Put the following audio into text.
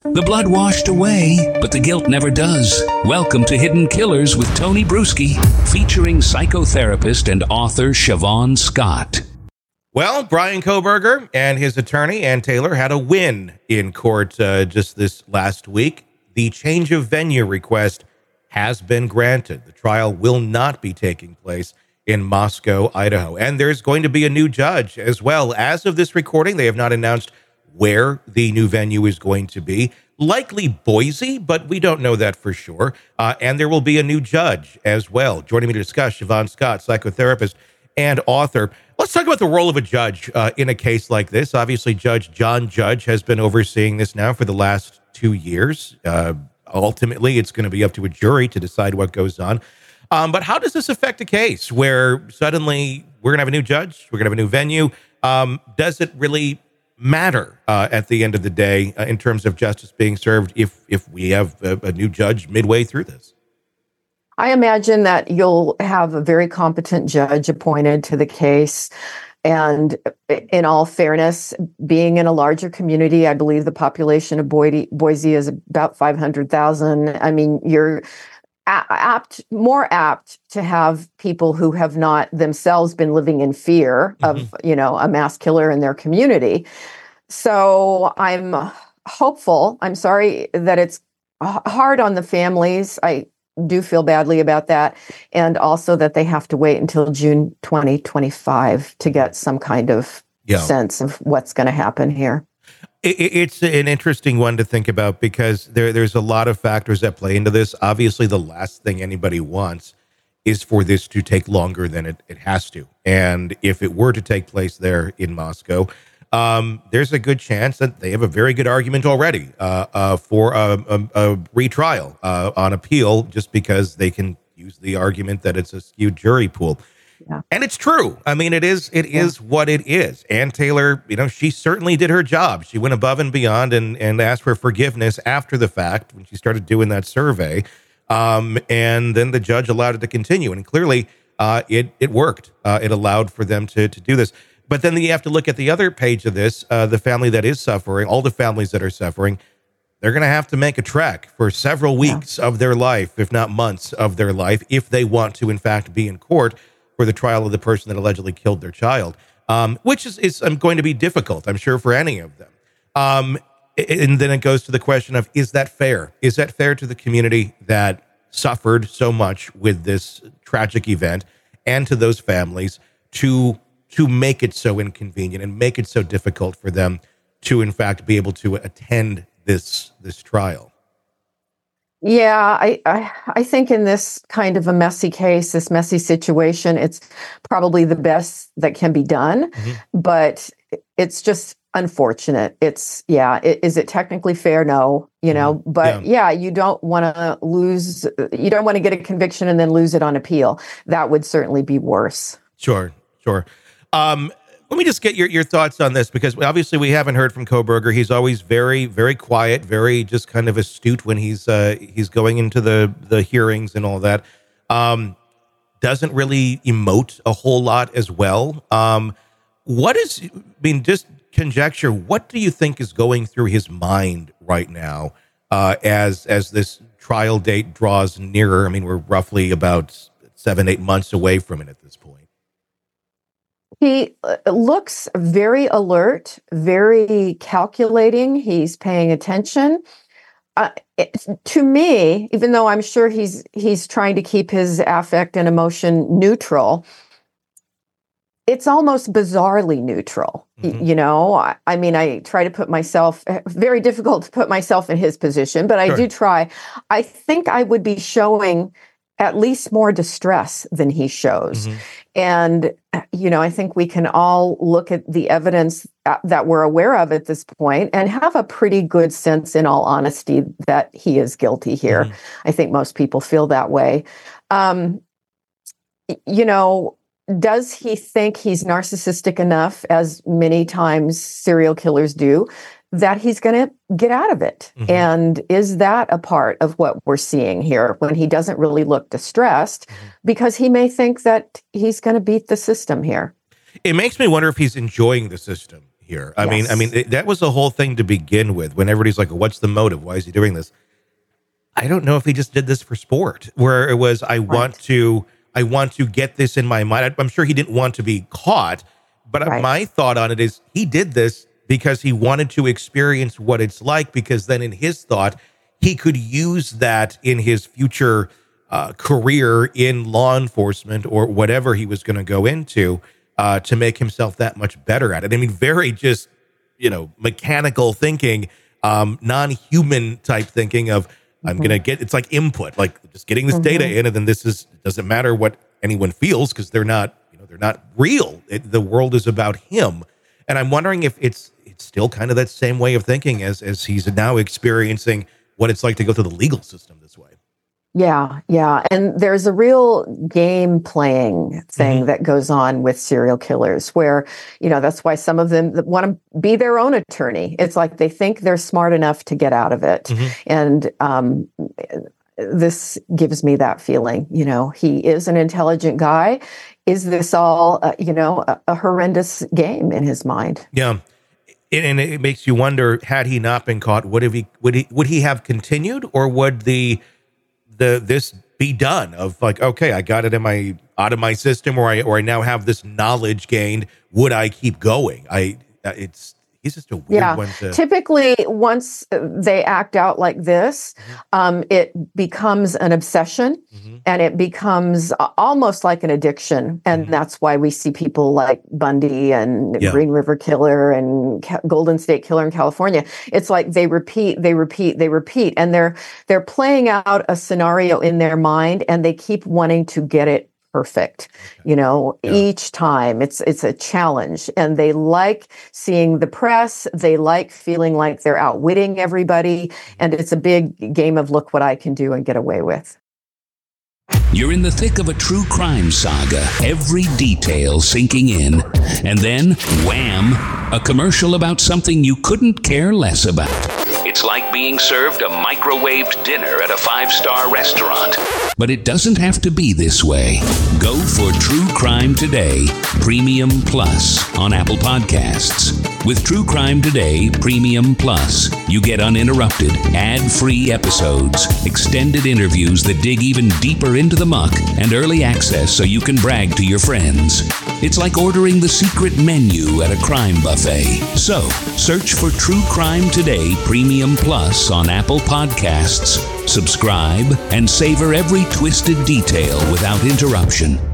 The blood washed away, but the guilt never does. Welcome to Hidden Killers with Tony Bruschi, featuring psychotherapist and author Siobhan Scott. Well, Bryan Kohberger and his attorney, Ann Taylor, had a win in court just this last week. The change of venue request has been granted. The trial will not be taking place in Moscow, Idaho. And there's going to be a new judge as well. As of this recording, they have not announced where the new venue is going to be. Likely Boise, but we don't know that for sure. And there will be a new judge as well. Joining me to discuss, Siobhan Scott, psychotherapist and author. Let's talk about the role of a judge in a case like this. Obviously, Judge John Judge has been overseeing this now for the last 2 years. Ultimately, it's going to be up to a jury to decide what goes on. But how does this affect a case where suddenly we're going to have a new judge, we're going to have a new venue? Does it really matter at the end of the day in terms of justice being served if we have a new judge midway through this? I imagine that you'll have a very competent judge appointed to the case. And in all fairness, being in a larger community, I believe the population of Boise is about 500,000. I mean, you're more apt to have people who have not themselves been living in fear of, a mass killer in their community. So I'm hopeful. I'm sorry that it's hard on the families. I do feel badly about that. And also that they have to wait until June 2025 to get some kind of sense of what's going to happen here. It's an interesting one to think about because there's a lot of factors that play into this. Obviously, the last thing anybody wants is for this to take longer than it has to. And if it were to take place there in Moscow, there's a good chance that they have a very good argument already for a retrial on appeal, just because they can use the argument that it's a skewed jury pool. Yeah. And it's true. I mean, it is what it is. Ann Taylor, she certainly did her job. She went above and beyond and asked for forgiveness after the fact when she started doing that survey. And then the judge allowed it to continue. And clearly it worked. It allowed for them to do this. But then you have to look at the other page of this, the family that is suffering, all the families that are suffering. They're going to have to make a trek for several weeks of their life, if not months of their life, if they want to, in fact, be in court for the trial of the person that allegedly killed their child, which is going to be difficult, I'm sure, for any of them. And then it goes to the question of, is that fair? Is that fair to the community that suffered so much with this tragic event, and to those families to make it so inconvenient and make it so difficult for them to, in fact, be able to attend this trial? Yeah, I think in this kind of a messy case, this messy situation, it's probably the best that can be done, but it's just unfortunate. Is it technically fair? No, but you don't want to lose, you don't want to get a conviction and then lose it on appeal. That would certainly be worse. Sure. Let me just get your thoughts on this, because obviously we haven't heard from Kohberger. He's always very, very quiet, very just kind of astute when he's going into the hearings and all that. Doesn't really emote a whole lot as well. Just conjecture, what do you think is going through his mind right now as this trial date draws nearer? I mean, we're roughly about 7-8 months away from it at this point. He looks very alert, very calculating. He's paying attention. To me, even though I'm sure he's trying to keep his affect and emotion neutral, it's almost bizarrely neutral. I mean, I try to put myself, very difficult to put myself in his position, but I do try. I think I would be showing at least more distress than he shows. And, I think we can all look at the evidence that we're aware of at this point and have a pretty good sense, in all honesty, that he is guilty here. I think most people feel that way. Does he think he's narcissistic enough, as many times serial killers do, that he's going to get out of it? And is that a part of what we're seeing here when he doesn't really look distressed, because he may think that he's going to beat the system here? It makes me wonder if he's enjoying the system here. I mean, that was the whole thing to begin with. When everybody's like, "What's the motive? Why is he doing this?" I don't know if he just did this for sport, where it was, I want to get this in my mind. I'm sure he didn't want to be caught, but my thought on it is he did this because he wanted to experience what it's like, because then in his thought, he could use that in his future career in law enforcement or whatever he was going to go into to make himself that much better at it. I mean, very just, mechanical thinking, non-human type thinking of, I'm going to get, it's like input, like just getting this data in, and then it doesn't matter what anyone feels because they're not real. The world is about him. And I'm wondering if it's still kind of that same way of thinking as he's now experiencing what it's like to go through the legal system this way. Yeah. And there's a real game playing thing that goes on with serial killers where, that's why some of them want to be their own attorney. It's like they think they're smart enough to get out of it. And this gives me that feeling, he is an intelligent guy. Is this all, a horrendous game in his mind? Yeah. And it makes you wonder, had he not been caught, would he have continued, or would this be done of like, okay, I got it out of my system, or I now have this knowledge gained. Would I keep going? He's just a weird one to... Typically, once they act out like this, it becomes an obsession and it becomes almost like an addiction. And that's why we see people like Bundy and Green River Killer and Golden State Killer in California. It's like they repeat, and they're playing out a scenario in their mind, and they keep wanting to get it perfect. Each time it's a challenge, and they like seeing the press. They like feeling like they're outwitting everybody. And it's a big game of look what I can do and get away with. You're in the thick of a true crime saga, every detail sinking in, and then, wham, a commercial about something you couldn't care less about. It's like being served a microwaved dinner at a 5-star restaurant. But it doesn't have to be this way. Go for True Crime Today Premium Plus on Apple Podcasts. With True Crime Today Premium Plus, you get uninterrupted, ad-free episodes, extended interviews that dig even deeper into the muck, and early access so you can brag to your friends. It's like ordering the secret menu at a crime buffet. So, search for True Crime Today Premium Plus on Apple Podcasts, subscribe, and savor every twisted detail without interruption.